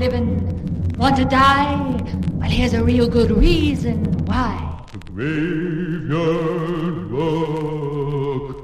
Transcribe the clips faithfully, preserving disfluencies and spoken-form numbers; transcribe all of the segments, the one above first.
living, want to die? Well, here's a real good reason why. The graveyard rock.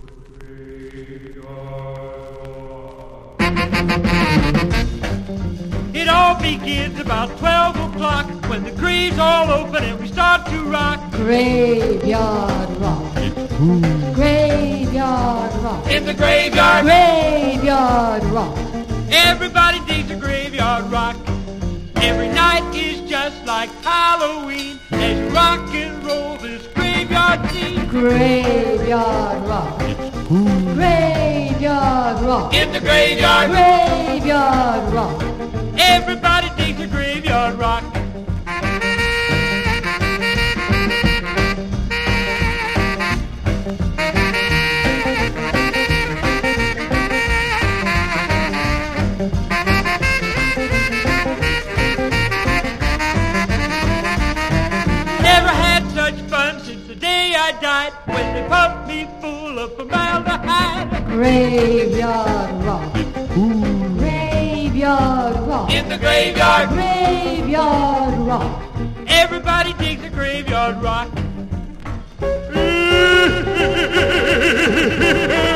It all begins about twelve o'clock when the graves all open and we start to rock. Graveyard rock. Graveyard rock. In the graveyard. Graveyard rock. Everybody digs the graveyard rock. Every night is just like Halloween as you rock and roll this graveyard scene. Graveyard rock. Graveyard rock. In the graveyard. Graveyard rock. Everybody digs the graveyard rock. Never had such fun since the day I died when they pumped me full of formaldehyde. Graveyard rock. Graveyard rock. In the graveyard. Graveyard rock. Everybody digs the graveyard rock.